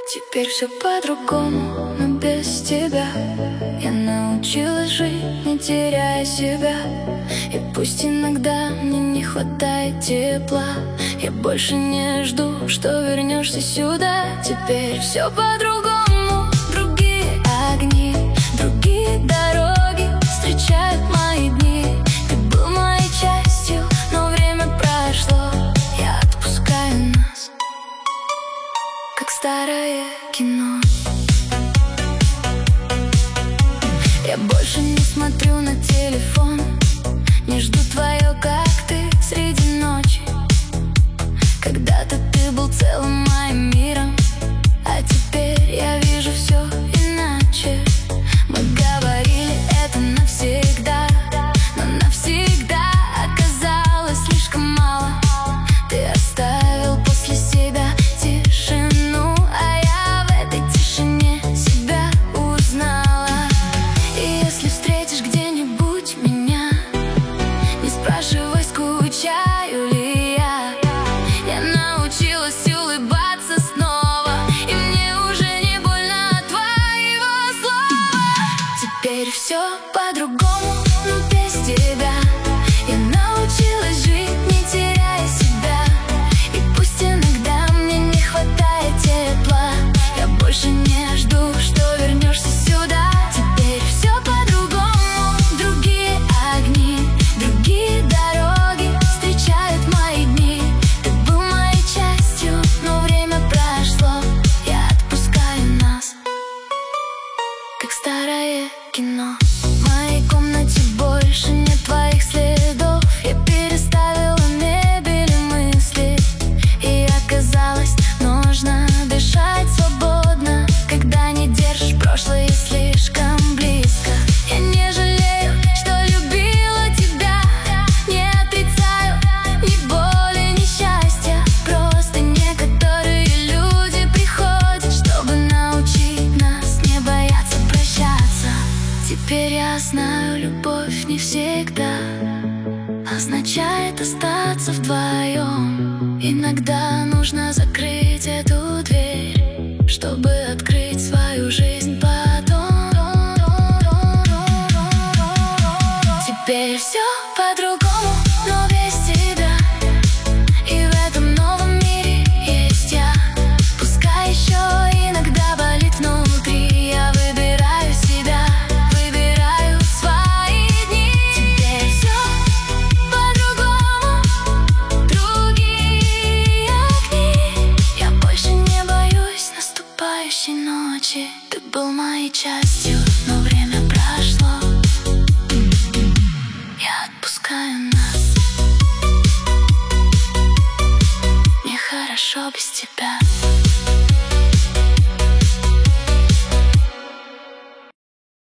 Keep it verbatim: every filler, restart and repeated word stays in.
Теперь все по-другому, но без тебя. Я научилась жить, не теряя себя. И пусть иногда мне не хватает тепла, я больше не жду, что вернешься сюда. Теперь все по-другому, другие огни, другие дороги встречают мои дни. Ты был моей частью, но время прошло. Я отпускаю нас, как старое кино. Я больше не смотрю на телефон, не жду твое, как ты среди ночи. Когда-то ты был целым моим миром, а теперь я вижу все иначе. Мы говорили это навсегда, но навсегда оказалось слишком мало. Ты оставил после себя тишину, а я в этой тишине себя узнала. И если встретишь где-нибудь меня, не спрашивай, скучаю ли я. Я научилась улыбаться снова, и мне уже не больно от твоего слова. Теперь все по-другому, но без тебя. Я научилась жить, не теряя себя. И пусть иногда мне не хватает тепла, я больше не жду, что вернешься сюда. Теперь все по-другому, другие огни, другие дороги встречают мои дни. Ты был моей частью, но время прошло. Я отпускаю нас, как старое кино. В моей комнате больше нет твоих следов. Я переставила мебель и мысли, и оказалось, нужно дышать свободно, когда не держишь прошлое слишком близко. Я не жалею, что любила тебя, не отрицаю ни боли, ни счастья. Просто некоторые люди приходят, чтобы научить нас не бояться прощаться. Теперь я знаю, любовь не всегда означает остаться вдвоем. Иногда нужно закрыть эту дверь, чтобы открыть свою жизнь потом. Теперь все по-другому, но без тебя. И в этом новом мире есть я. Пускай еще иногда болит внутри, я выбираю себя, выбираю свои дни. Теперь все по-другому, другие огни. Я больше не боюсь наступающей ночи. Ты был моей частью, но время прошло. Я отпускаю нас, мне хорошо без тебя.